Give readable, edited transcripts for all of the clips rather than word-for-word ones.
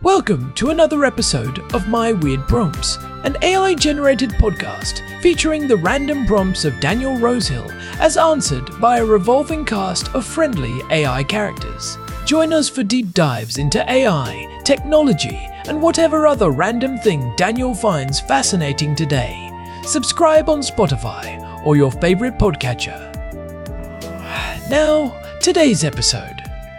Welcome to another episode of My Weird Prompts, an AI-generated podcast featuring the random prompts of Daniel Rosehill as answered by a revolving cast of friendly AI characters. Join us for deep dives into AI, technology, and whatever other random thing Daniel finds fascinating today. Subscribe on Spotify or your favorite podcatcher. Now, today's episode.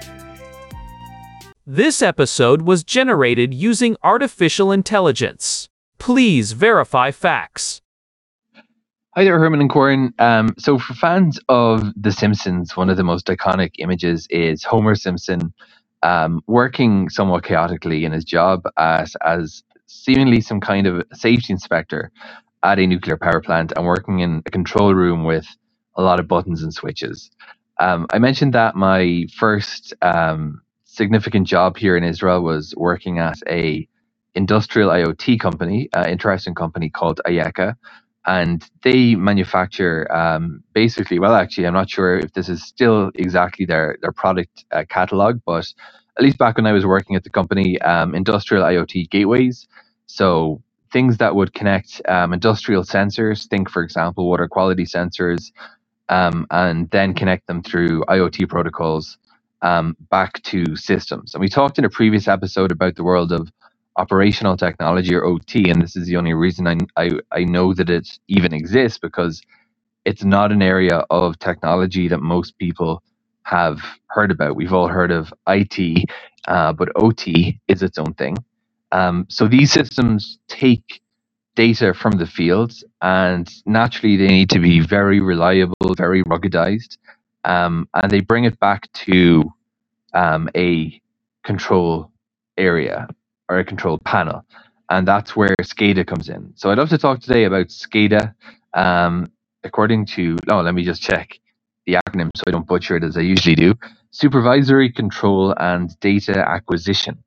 This episode was generated using artificial intelligence. Please verify facts. Hi there, Herman and Corin. So for fans of The Simpsons, one of the most iconic images is Homer Simpson working somewhat chaotically in his job as seemingly some kind of safety inspector at a nuclear power plant and working in a control room with a lot of buttons and switches. I mentioned that my first significant job here in Israel was working at a industrial IoT company, interesting company called Ayeka, and they manufacture basically, well, actually, I'm not sure if this is still exactly their product catalog, but at least back when I was working at the company, industrial IoT gateways, so things that would connect industrial sensors, think, for example, water quality sensors, and then connect them through IoT protocols back to systems. And we talked in a previous episode about the world of operational technology, or OT, and this is the only reason I know that it even exists, because it's not an area of technology that most people have heard about. We've all heard of IT, but OT is its own thing. So these systems take data from the field, and naturally they need to be very reliable, very ruggedized, and they bring it back to a control area or a control panel, and that's where SCADA comes in. So I'd love to talk today about SCADA. According to, let me just check the acronym so I don't butcher it as I usually do. Supervisory Control and Data Acquisition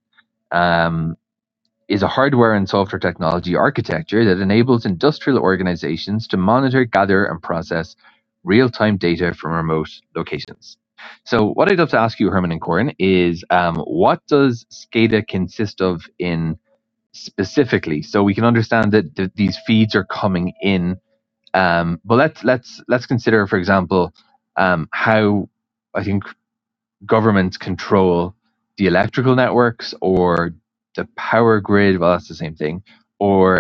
is a hardware and software technology architecture that enables industrial organizations to monitor, gather, and process real-time data from remote locations. So what I'd love to ask you, Herman and Corin, is what does SCADA consist of in specifically? So we can understand that these feeds are coming in. But let's consider, for example, how I think governments control the electrical networks or the power grid. Well, that's the same thing. Or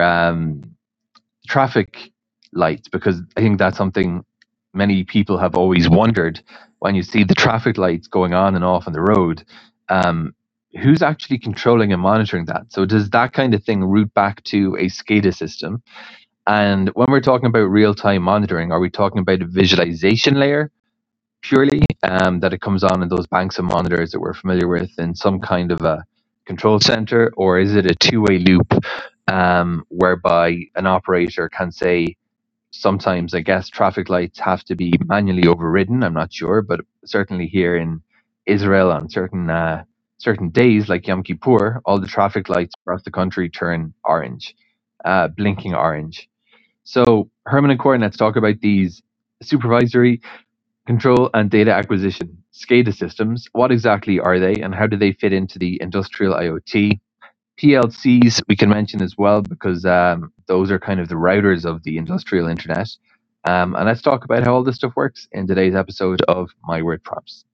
traffic lights, because I think that's something many people have always wondered. When you see the traffic lights going on and off on the road, who's actually controlling and monitoring that? So does that kind of thing route back to a SCADA system? And when we're talking about real-time monitoring, are we talking about a visualization layer purely, that it comes on in those banks of monitors that we're familiar with in some kind of a control center, or is it a two-way loop whereby an operator can say, sometimes I guess traffic lights have to be manually overridden, I'm not sure, but certainly here in Israel on certain days like Yom Kippur, all the traffic lights across the country turn orange, blinking orange. So Herman and Corin, let's talk about these supervisory control and data acquisition SCADA systems. What exactly are they, and how do they fit into the industrial IoT? PLCs we can mention as well, because those are kind of the routers of the industrial internet. And let's talk about how all this stuff works in today's episode of My Weird Prompts.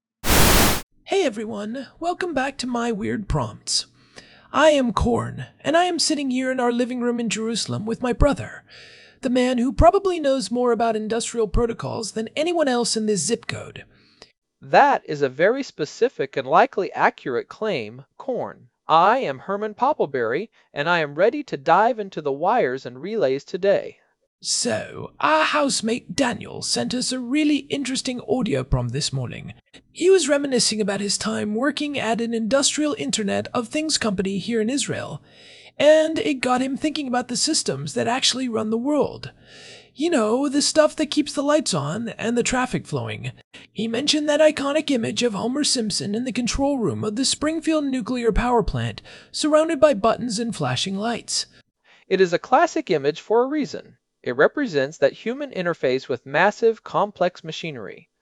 Hey everyone, welcome back to My Weird Prompts. I am Korn, and I am sitting here in our living room in Jerusalem with my brother, the man who probably knows more about industrial protocols than anyone else in this zip code. That is a very specific and likely accurate claim, Korn. I am Herman Poppleberry, and I am ready to dive into the wires and relays today. So, our housemate Daniel sent us a really interesting audio prompt this morning. He was reminiscing about his time working at an industrial Internet of Things company here in Israel, and it got him thinking about the systems that actually run the world. You know, the stuff that keeps the lights on and the traffic flowing. He mentioned that iconic image of Homer Simpson in the control room of the Springfield nuclear power plant, surrounded by buttons and flashing lights. It is a classic image for a reason. It represents that human interface with massive, complex machinery.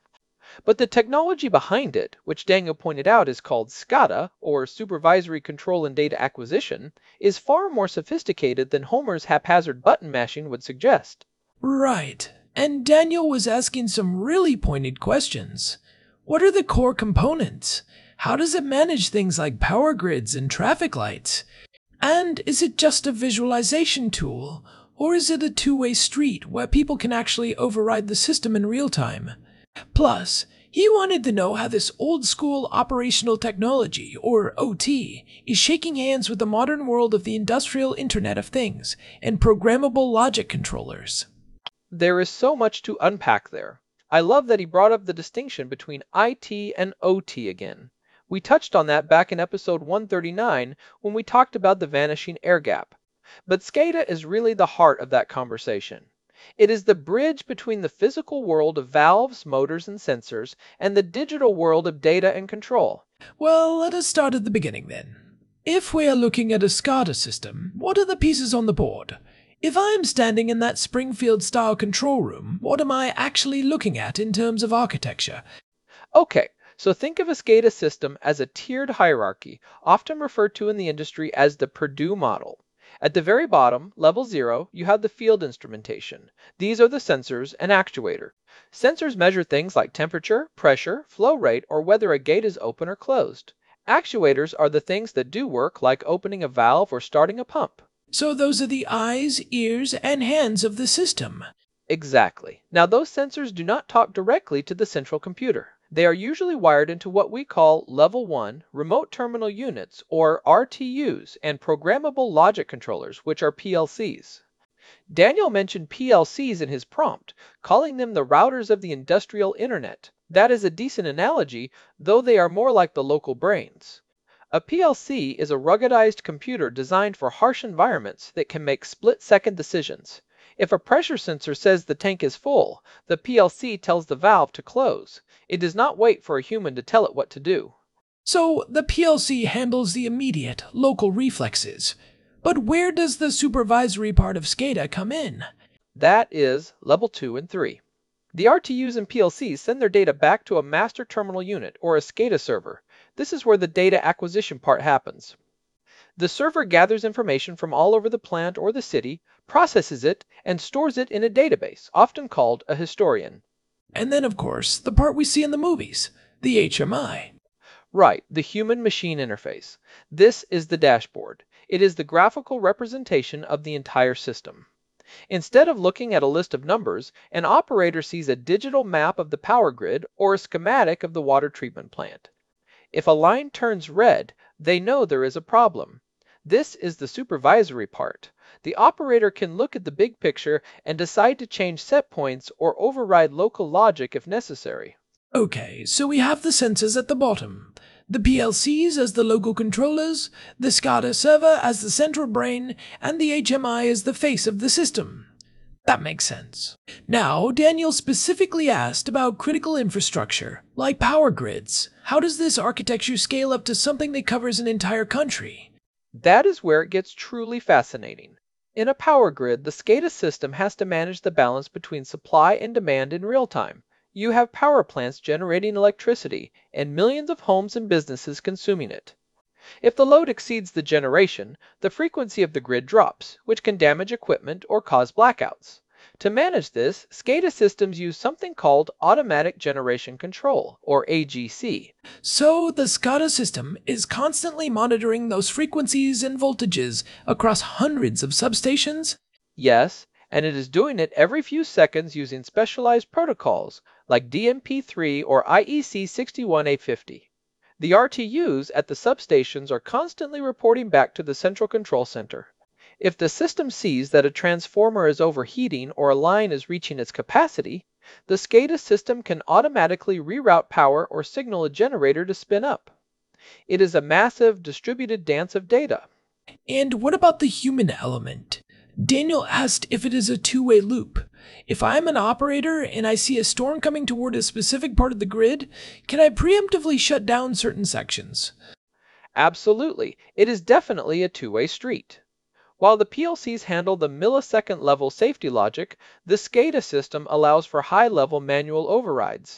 But the technology behind it, which Daniel pointed out is called SCADA, or Supervisory Control and Data Acquisition, is far more sophisticated than Homer's haphazard button mashing would suggest. Right. And Daniel was asking some really pointed questions. What are the core components? How does it manage things like power grids and traffic lights? And is it just a visualization tool, or is it a two-way street where people can actually override the system in real time? Plus, he wanted to know how this old-school operational technology, or OT, is shaking hands with the modern world of the industrial Internet of Things and programmable logic controllers. There is so much to unpack there. I love that he brought up the distinction between IT and OT again. We touched on that back in episode 139 when we talked about the vanishing air gap. But SCADA is really the heart of that conversation. It is the bridge between the physical world of valves, motors, and sensors and the digital world of data and control. Well, let us start at the beginning then. If we are looking at a SCADA system, what are the pieces on the board? If I am standing in that Springfield-style control room, what am I actually looking at in terms of architecture? Okay, so think of a SCADA system as a tiered hierarchy, often referred to in the industry as the Purdue model. At the very bottom, level 0, you have the field instrumentation. These are the sensors and actuator. Sensors measure things like temperature, pressure, flow rate, or whether a gate is open or closed. Actuators are the things that do work, like opening a valve or starting a pump. So those are the eyes, ears, and hands of the system. Exactly. Now those sensors do not talk directly to the central computer. They are usually wired into what we call Level 1 Remote Terminal Units, or RTUs, and Programmable Logic Controllers, which are PLCs. Daniel mentioned PLCs in his prompt, calling them the routers of the industrial internet. That is a decent analogy, though they are more like the local brains. A PLC is a ruggedized computer designed for harsh environments that can make split-second decisions. If a pressure sensor says the tank is full, the PLC tells the valve to close. It does not wait for a human to tell it what to do. So the PLC handles the immediate, local reflexes. But where does the supervisory part of SCADA come in? That is level 2 and 3. The RTUs and PLCs send their data back to a master terminal unit, or a SCADA server. This is where the data acquisition part happens. The server gathers information from all over the plant or the city, processes it, and stores it in a database, often called a historian. And then, of course, the part we see in the movies, the HMI. Right, the human-machine interface. This is the dashboard. It is the graphical representation of the entire system. Instead of looking at a list of numbers, an operator sees a digital map of the power grid or a schematic of the water treatment plant. If a line turns red, they know there is a problem. This is the supervisory part. The operator can look at the big picture and decide to change set points or override local logic if necessary. Okay, so we have the sensors at the bottom, the PLCs as the local controllers, the SCADA server as the central brain, and the HMI as the face of the system. That makes sense. Now, Daniel specifically asked about critical infrastructure, like power grids. How does this architecture scale up to something that covers an entire country? That is where it gets truly fascinating. In a power grid, the SCADA system has to manage the balance between supply and demand in real time. You have power plants generating electricity and millions of homes and businesses consuming it. If the load exceeds the generation, the frequency of the grid drops, which can damage equipment or cause blackouts. To manage this, SCADA systems use something called Automatic Generation Control, or AGC. So the SCADA system is constantly monitoring those frequencies and voltages across hundreds of substations? Yes, and it is doing it every few seconds using specialized protocols like DMP3 or IEC 61A50. The RTUs at the substations are constantly reporting back to the central control center. If the system sees that a transformer is overheating or a line is reaching its capacity, the SCADA system can automatically reroute power or signal a generator to spin up. It is a massive distributed dance of data. And what about the human element? Daniel asked if it is a two-way loop. If I am an operator and I see a storm coming toward a specific part of the grid, can I preemptively shut down certain sections? Absolutely, it is definitely a two-way street. While the PLCs handle the millisecond level safety logic, the SCADA system allows for high-level manual overrides.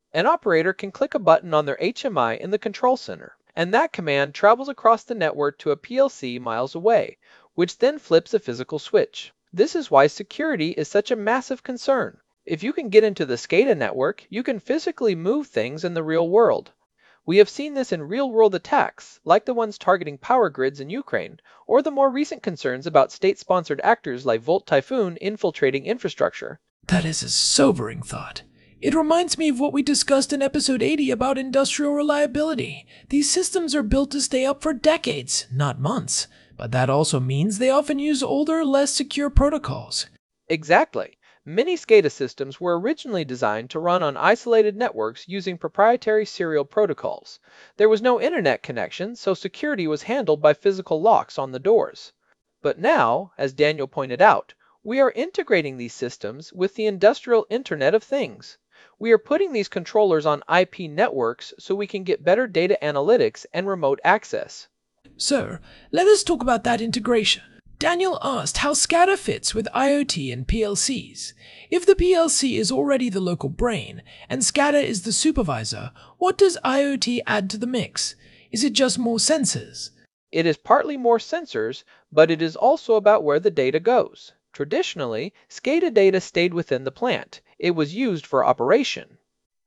An operator can click a button on their HMI in the control center, and that command travels across the network to a PLC miles away, which then flips a physical switch. This is why security is such a massive concern. If you can get into the SCADA network, you can physically move things in the real world. We have seen this in real-world attacks, like the ones targeting power grids in Ukraine, or the more recent concerns about state-sponsored actors like Volt Typhoon infiltrating infrastructure. That is a sobering thought. It reminds me of what we discussed in episode 80 about industrial reliability. These systems are built to stay up for decades, not months. But that also means they often use older, less secure protocols. Exactly. Many SCADA systems were originally designed to run on isolated networks using proprietary serial protocols. There was no internet connection, so security was handled by physical locks on the doors. But now, as Daniel pointed out, we are integrating these systems with the industrial Internet of Things. We are putting these controllers on IP networks so we can get better data analytics and remote access. Sir, let us talk about that integration. Daniel asked how SCADA fits with IoT and PLCs. If the PLC is already the local brain and SCADA is the supervisor, what does IoT add to the mix? Is it just more sensors? It is partly more sensors, but it is also about where the data goes. Traditionally, SCADA data stayed within the plant. It was used for operation.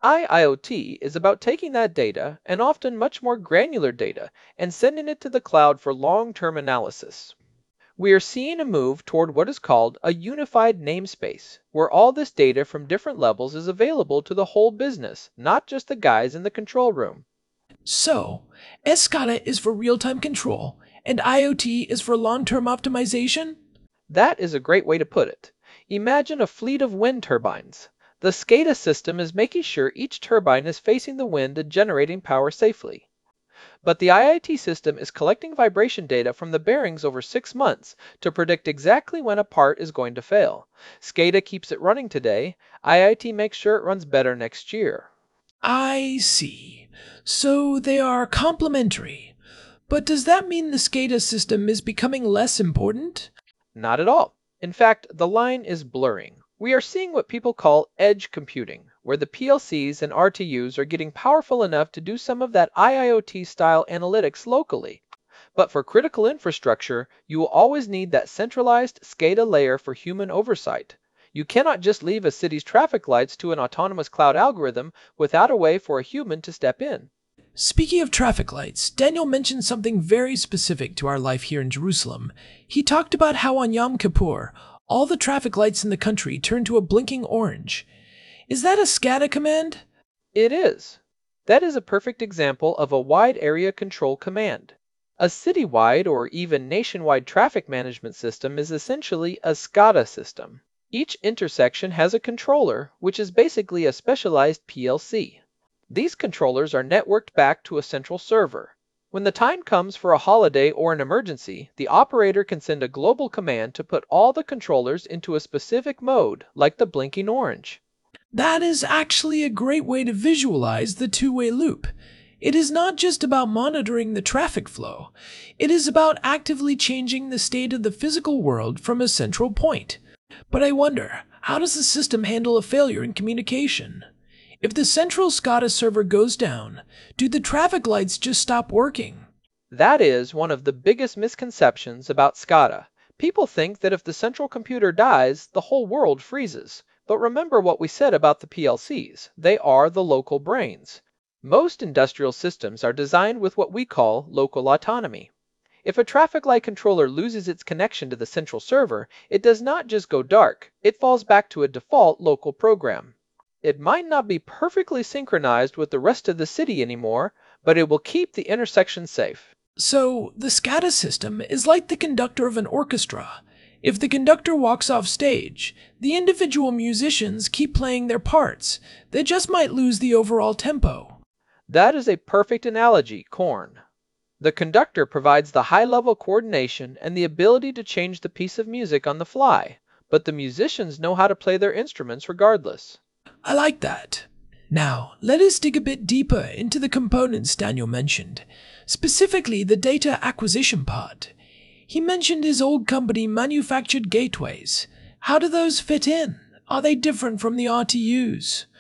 IoT is about taking that data, and often much more granular data, and sending it to the cloud for long-term analysis. We are seeing a move toward what is called a unified namespace, where all this data from different levels is available to the whole business, not just the guys in the control room. So, SCADA is for real-time control, and IoT is for long-term optimization? That is a great way to put it. Imagine a fleet of wind turbines. The SCADA system is making sure each turbine is facing the wind and generating power safely. But the IIT system is collecting vibration data from the bearings over 6 months to predict exactly when a part is going to fail. SCADA keeps it running today. IIT makes sure it runs better next year. I see. So they are complementary. But does that mean the SCADA system is becoming less important? Not at all. In fact, the line is blurring. We are seeing what people call edge computing, where the PLCs and RTUs are getting powerful enough to do some of that IIoT-style analytics locally. But for critical infrastructure, you will always need that centralized SCADA layer for human oversight. You cannot just leave a city's traffic lights to an autonomous cloud algorithm without a way for a human to step in. Speaking of traffic lights, Daniel mentioned something very specific to our life here in Jerusalem. He talked about how on Yom Kippur, all the traffic lights in the country turn to a blinking orange. Is that a SCADA command? It is. That is a perfect example of a wide area control command. A citywide or even nationwide traffic management system is essentially a SCADA system. Each intersection has a controller, which is basically a specialized PLC. These controllers are networked back to a central server. When the time comes for a holiday or an emergency, the operator can send a global command to put all the controllers into a specific mode, like the blinking orange. That is actually a great way to visualize the two-way loop. It is not just about monitoring the traffic flow. It is about actively changing the state of the physical world from a central point. But I wonder, how does the system handle a failure in communication? If the central SCADA server goes down, do the traffic lights just stop working? That is one of the biggest misconceptions about SCADA. People think that if the central computer dies, the whole world freezes. But remember what we said about the PLCs. They are the local brains. Most industrial systems are designed with what we call local autonomy. If a traffic light controller loses its connection to the central server, it does not just go dark, it falls back to a default local program. It might not be perfectly synchronized with the rest of the city anymore, but it will keep the intersection safe. So, the SCADA system is like the conductor of an orchestra. If the conductor walks off stage, the individual musicians keep playing their parts. They just might lose the overall tempo. That is a perfect analogy, Korn. The conductor provides the high-level coordination and the ability to change the piece of music on the fly, but the musicians know how to play their instruments regardless. I like that. Now, let us dig a bit deeper into the components Daniel mentioned, specifically the data acquisition part. He mentioned his old company manufactured gateways. How do those fit in? Are they different from the RTUs?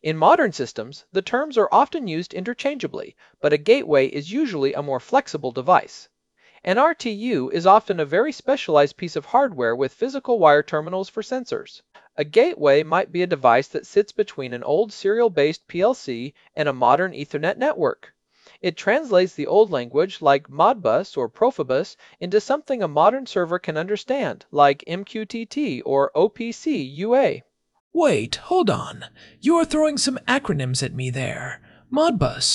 In modern systems, the terms are often used interchangeably, but a gateway is usually a more flexible device. An RTU is often a very specialized piece of hardware with physical wire terminals for sensors. A gateway might be a device that sits between an old serial-based PLC and a modern Ethernet network. It translates the old language, like Modbus or Profibus, into something a modern server can understand, like MQTT or OPC UA. Wait, hold on. You are throwing some acronyms at me there. Modbus,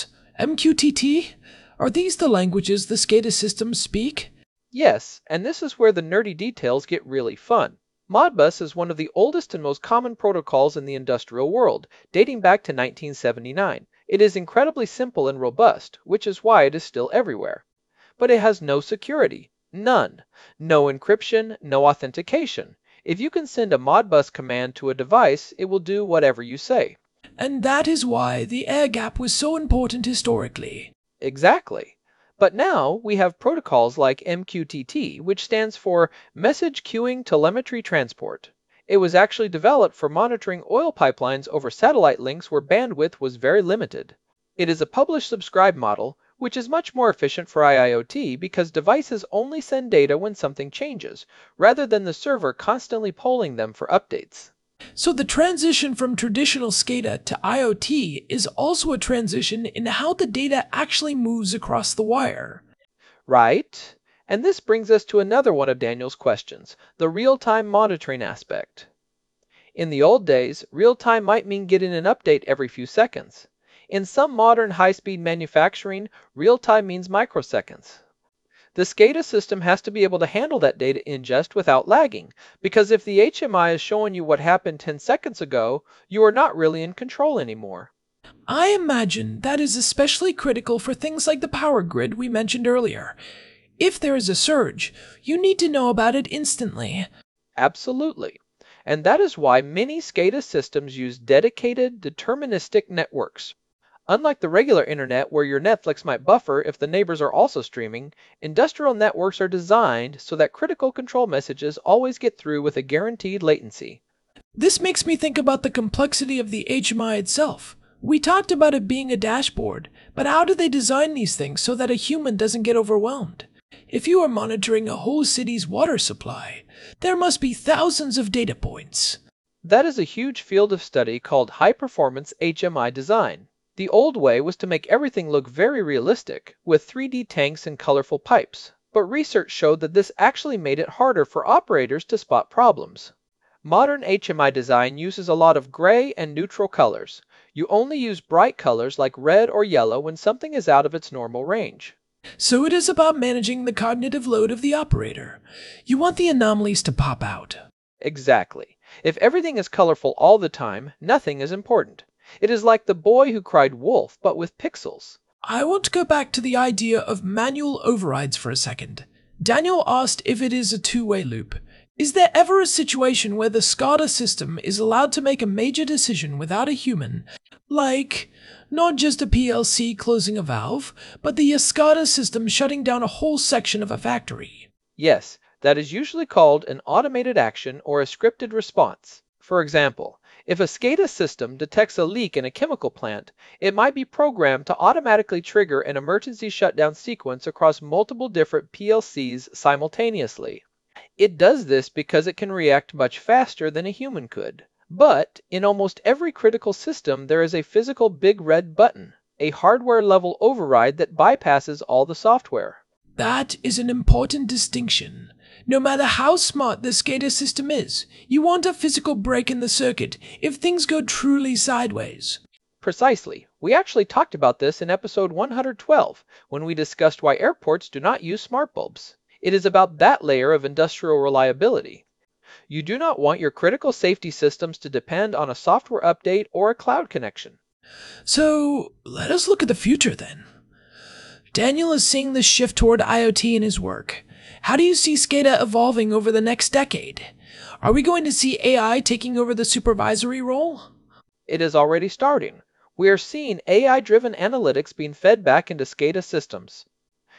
MQTT? Are these the languages the SCADA systems speak? Yes, and this is where the nerdy details get really fun. Modbus is one of the oldest and most common protocols in the industrial world, dating back to 1979. It is incredibly simple and robust, which is why it is still everywhere. But it has no security. None. No encryption, no authentication. If you can send a Modbus command to a device, it will do whatever you say. And that is why the air gap was so important historically. Exactly. But now we have protocols like MQTT, which stands for Message Queuing Telemetry Transport. It was actually developed for monitoring oil pipelines over satellite links where bandwidth was very limited. It is a publish-subscribe model, which is much more efficient for IoT because devices only send data when something changes, rather than the server constantly polling them for updates. So the transition from traditional SCADA to IoT is also a transition in how the data actually moves across the wire. Right? And this brings us to another one of Daniel's questions, the real-time monitoring aspect. In the old days, real-time might mean getting an update every few seconds. In some modern high-speed manufacturing, real-time means microseconds. The SCADA system has to be able to handle that data ingest without lagging, because if the HMI is showing you what happened 10 seconds ago, you are not really in control anymore. I imagine that is especially critical for things like the power grid we mentioned earlier. If there is a surge, you need to know about it instantly. Absolutely. And that is why many SCADA systems use dedicated, deterministic networks. Unlike the regular internet where your Netflix might buffer if the neighbors are also streaming, industrial networks are designed so that critical control messages always get through with a guaranteed latency. This makes me think about the complexity of the HMI itself. We talked about it being a dashboard, but how do they design these things so that a human doesn't get overwhelmed? If you are monitoring a whole city's water supply, there must be thousands of data points. That is a huge field of study called high-performance HMI design. The old way was to make everything look very realistic, with 3D tanks and colorful pipes, but research showed that this actually made it harder for operators to spot problems. Modern HMI design uses a lot of gray and neutral colors. You only use bright colors like red or yellow when something is out of its normal range. So it is about managing the cognitive load of the operator. You want the anomalies to pop out. Exactly. If everything is colorful all the time, nothing is important. It is like the boy who cried wolf, but with pixels. I want to go back to the idea of manual overrides for a second. Daniel asked if it is a two-way loop. Is there ever a situation where the SCADA system is allowed to make a major decision without a human, like not just a PLC closing a valve, but the SCADA system shutting down a whole section of a factory? Yes, that is usually called an automated action or a scripted response. For example, if a SCADA system detects a leak in a chemical plant, it might be programmed to automatically trigger an emergency shutdown sequence across multiple different PLCs simultaneously. It does this because it can react much faster than a human could. But in almost every critical system, there is a physical big red button, a hardware-level override that bypasses all the software. That is an important distinction. No matter how smart the SCADA system is, you want a physical break in the circuit if things go truly sideways. Precisely. We actually talked about this in episode 112 when we discussed why airports do not use smart bulbs. It is about that layer of industrial reliability. You do not want your critical safety systems to depend on a software update or a cloud connection. So, let us look at the future then. Daniel is seeing this shift toward IoT in his work. How do you see SCADA evolving over the next decade? Are we going to see AI taking over the supervisory role? It is already starting. We are seeing AI-driven analytics being fed back into SCADA systems.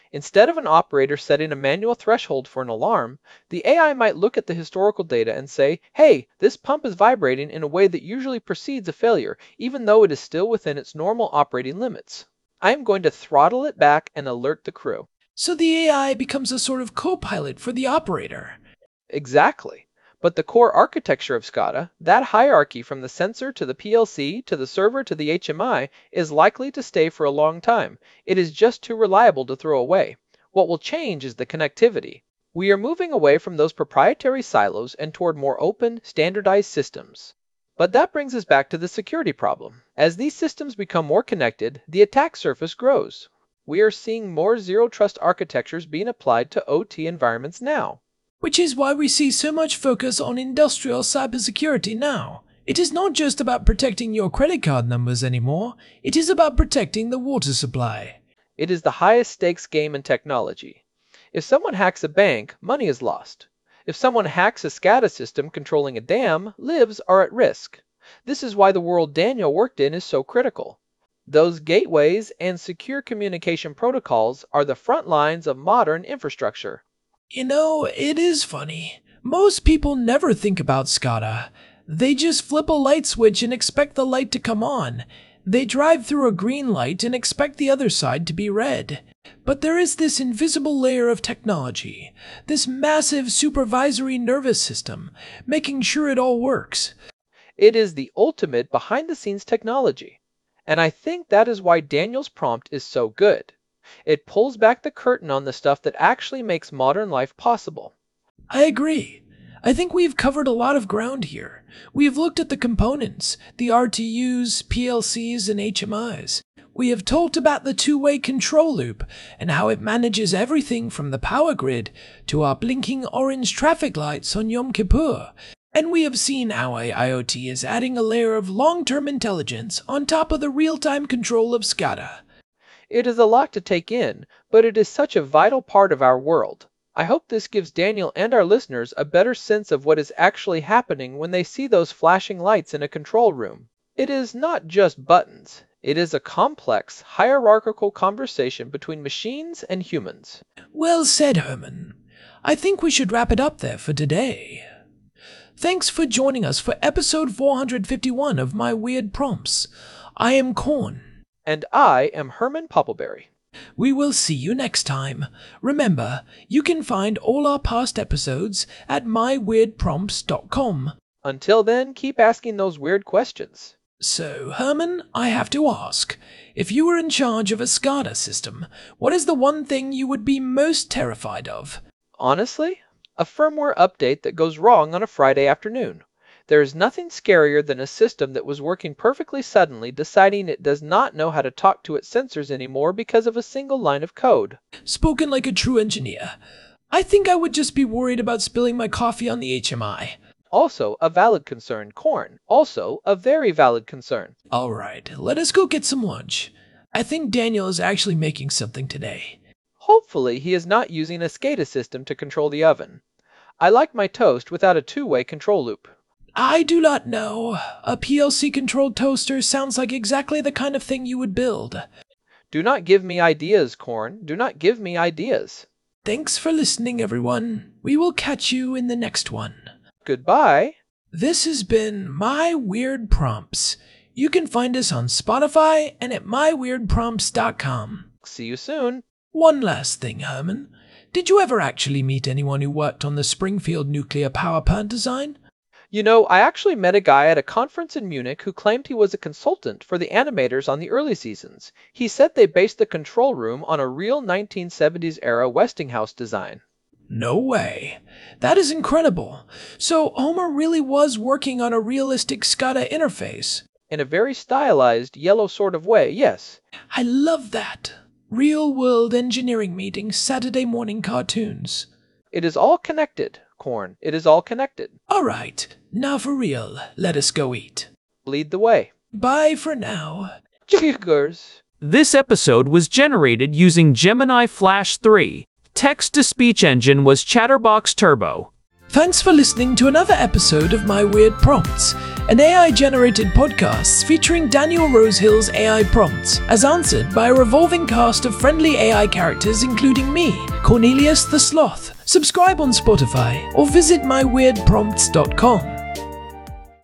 Instead of an operator setting a manual threshold for an alarm, the AI might look at the historical data and say, hey, this pump is vibrating in a way that usually precedes a failure, even though it is still within its normal operating limits. I am going to throttle it back and alert the crew. So the AI becomes a sort of co-pilot for the operator. Exactly. But the core architecture of SCADA, that hierarchy from the sensor to the PLC to the server to the HMI, is likely to stay for a long time. It is just too reliable to throw away. What will change is the connectivity. We are moving away from those proprietary silos and toward more open, standardized systems. But that brings us back to the security problem. As these systems become more connected, the attack surface grows. We are seeing more zero-trust architectures being applied to OT environments now. Which is why we see so much focus on industrial cybersecurity now. It is not just about protecting your credit card numbers anymore, it is about protecting the water supply. It is the highest stakes game in technology. If someone hacks a bank, money is lost. If someone hacks a SCADA system controlling a dam, lives are at risk. This is why the world Daniel worked in is so critical. Those gateways and secure communication protocols are the front lines of modern infrastructure. You know, it is funny. Most people never think about SCADA. They just flip a light switch and expect the light to come on. They drive through a green light and expect the other side to be red. But there is this invisible layer of technology, this massive supervisory nervous system, making sure it all works. It is the ultimate behind-the-scenes technology. And I think that is why Daniel's prompt is so good. It pulls back the curtain on the stuff that actually makes modern life possible. I agree. I think we've covered a lot of ground here. We've looked at the components, the RTUs, PLCs, and HMIs. We have talked about the two-way control loop and how it manages everything from the power grid to our blinking orange traffic lights on Yom Kippur. And we have seen how IoT is adding a layer of long-term intelligence on top of the real-time control of SCADA. It is a lot to take in, but it is such a vital part of our world. I hope this gives Daniel and our listeners a better sense of what is actually happening when they see those flashing lights in a control room. It is not just buttons. It is a complex, hierarchical conversation between machines and humans. Well said, Herman. I think we should wrap it up there for today. Thanks for joining us for episode 451 of My Weird Prompts. I am Korn. And I am Herman Poppleberry. We will see you next time. Remember, you can find all our past episodes at myweirdprompts.com. Until then, keep asking those weird questions. So, Herman, I have to ask, if you were in charge of a SCADA system, what is the one thing you would be most terrified of? Honestly, a firmware update that goes wrong on a Friday afternoon. There is nothing scarier than a system that was working perfectly suddenly deciding it does not know how to talk to its sensors anymore because of a single line of code. Spoken like a true engineer. I think I would just be worried about spilling my coffee on the HMI. Also a valid concern, Korn. Also a very valid concern. Alright, let us go get some lunch. I think Daniel is actually making something today. Hopefully he is not using a SCADA system to control the oven. I like my toast without a two-way control loop. I do not know. A PLC-controlled toaster sounds like exactly the kind of thing you would build. Do not give me ideas, Korn. Do not give me ideas. Thanks for listening, everyone. We will catch you in the next one. Goodbye. This has been My Weird Prompts. You can find us on Spotify and at myweirdprompts.com. See you soon. One last thing, Herman. Did you ever actually meet anyone who worked on the Springfield nuclear power plant design? You know, I actually met a guy at a conference in Munich who claimed he was a consultant for the animators on the early seasons. He said they based the control room on a real 1970s era Westinghouse design. No way. That is incredible. So Homer really was working on a realistic SCADA interface. In a very stylized, yellow sort of way, yes. I love that. Real-world engineering meetings, Saturday morning cartoons. It is all connected, Korn. It is all connected. All right, now for real, let us go eat. Lead the way. Bye for now. Cheers. This episode was generated using Gemini Flash 3. Text-to-speech engine was Chatterbox Turbo. Thanks for listening to another episode of My Weird Prompts, an AI-generated podcast featuring Daniel Rosehill's AI prompts, as answered by a revolving cast of friendly AI characters including me, Cornelius the Sloth. Subscribe on Spotify or visit myweirdprompts.com.